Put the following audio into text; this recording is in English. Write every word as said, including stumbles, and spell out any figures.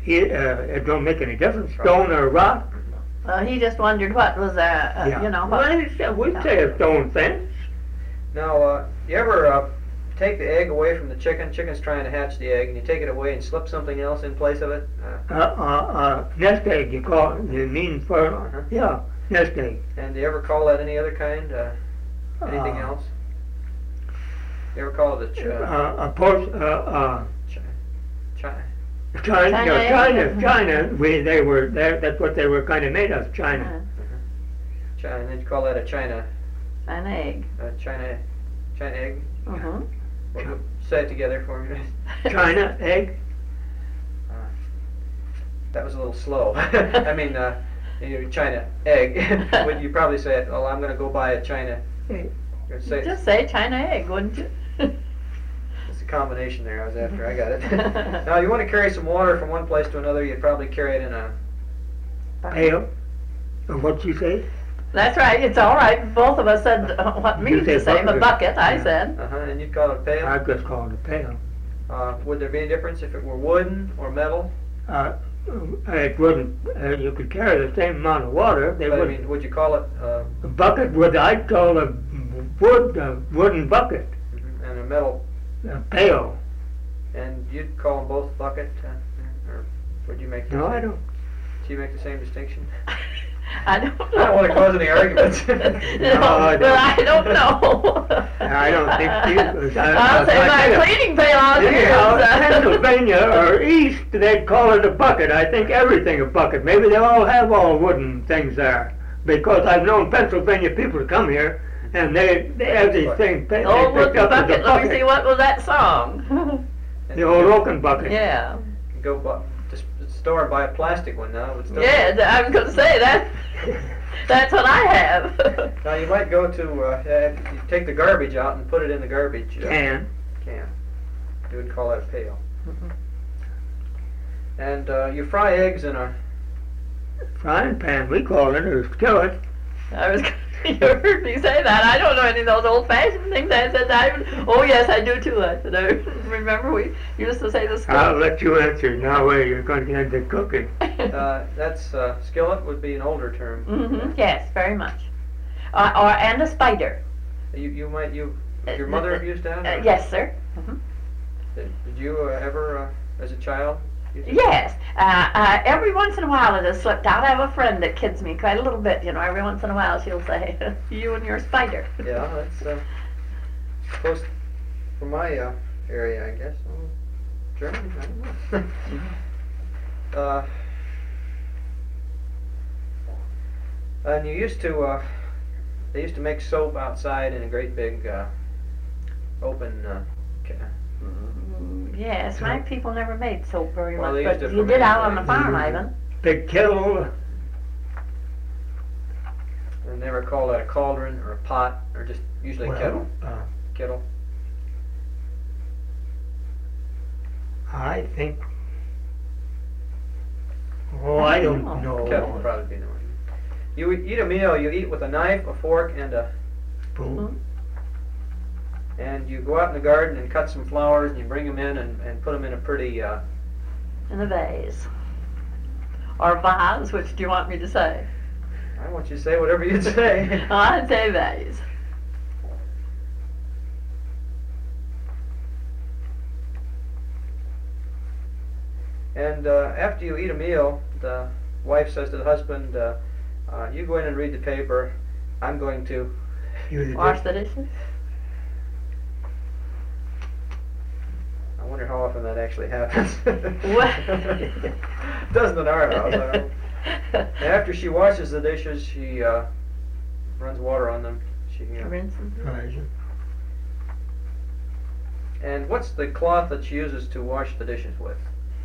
He, uh, it don't make any difference, stone or rock. Uh, he just wondered what was that, uh, Yeah. you know, what. Well, we'd say a stone fence. Now, uh, you ever uh, take the egg away from the chicken? Chicken's trying to hatch the egg, and you take it away and slip something else in place of it? Uh, Uh, uh, uh, nest egg, you call it, you mean for, Uh-huh. yeah, nest egg. and do you ever call that any other kind? Uh, anything Uh, else? You ever call it a ch- uh, Uh, a post, uh, uh, ch- chi- China, China no, egg? China, China, we, they were, that- that's what they were kind of made of, China. Uh, chi- and then you call that a China, an egg. a China, China egg? Uh-huh. What would- say it together for me. China egg? Uh, that was a little slow. I mean, uh, you know, China egg. Would you probably say it? Oh, I'm going to go buy a China. Egg. Or say Just say China egg, wouldn't you? it's a combination there. I was after. I got it. Now, you want to carry some water from one place to another. You'd probably carry it in a. Pail? Or what'd you say? That's right, it's all right. Both of us said uh, what You means say the same, a bucket. bucket, I Yeah. said. Uh huh. And you'd call it a pail. I just called it a pail. Uh, would there be any difference if it were wooden or metal? Uh, it wouldn't, uh, you could carry the same amount of water, they But I wouldn't. mean, would you call it uh, A bucket would, I'd call a wood, a wooden bucket, and a metal? a pail. And you'd call them both bucket, uh, or would you make? The No, same, I don't. Do you make the same distinction? I don't know. I don't want to cause any arguments. no, I but I don't know. I don't think you- I- I'll I- say I my think- cleaning pail out here is, Anyhow, uh, Pennsylvania or east, they'd call it a bucket. I think everything a bucket. Maybe they all have all wooden things there. Because I've known Pennsylvania people to come here, and they, they have these things they, Old they picked wooden up as a bucket, let me see, bucket. what was that song? The old oaken bucket. Yeah. Go bu- to s- store and buy a plastic one now. But still. Yeah, th- I was going to say that. That's what I have. Now you might go to uh, uh, you take the garbage out and put it in the garbage uh, Can. can. You would call that a pail. Mhm. And uh, you fry eggs in a. Frying pan, we call it, or skillet. I was. You heard me say that. I don't know any of those old-fashioned things. I said, I, oh yes, I do too. I said, I remember we used to say the I'll skillet. let you answer. Now wait, you're going to get into cooking. Uh, that's uh, skillet would be an older term. Mm-hmm. Yes, very much. Uh, or and a spider. You you might you Uh, your mother uh, used that? Uh, or- yes, sir. Mm-hmm. Did, did you uh, ever uh, as a child? use it? Yes. Uh, uh, every once in a while it has slipped out. I have a friend that kids me quite a little bit. You know, every once in a while she'll say, "You and your spider." Yeah, that's uh, close from my uh, area, I guess. Oh, Germany, I don't know. uh, and you used to, uh, they used to make soap outside in a great big uh, open. Uh, ca- Mm, Yes, my people never made soap very Well, they much, used but it you for did many out on the things. farm, Mhm. Ivan. Big kettle. and they were called a cauldron or a pot or just usually a well, kettle. Uh, Kettle. I think. Oh, I don't Oh. know. Kettle would probably be the one. You eat a meal. You eat with a knife, a fork, and a Spoon. and you go out in the garden and cut some flowers and you bring them in and, and put them in a pretty uh, In a vase. Or vase, which do you want me to say? I want you to say whatever you'd say. Oh, I'd say vase. And uh, after you eat a meal, the wife says to the husband, uh, uh, you go in and read the paper. I'm going to You the Wash dish- the dishes. I wonder how often that actually happens. What? Doesn't in our house. I don't know. And after she washes the dishes, she uh, runs water on them. She, uh, Rinse them. Right. and what's the cloth that she uses to wash the dishes with?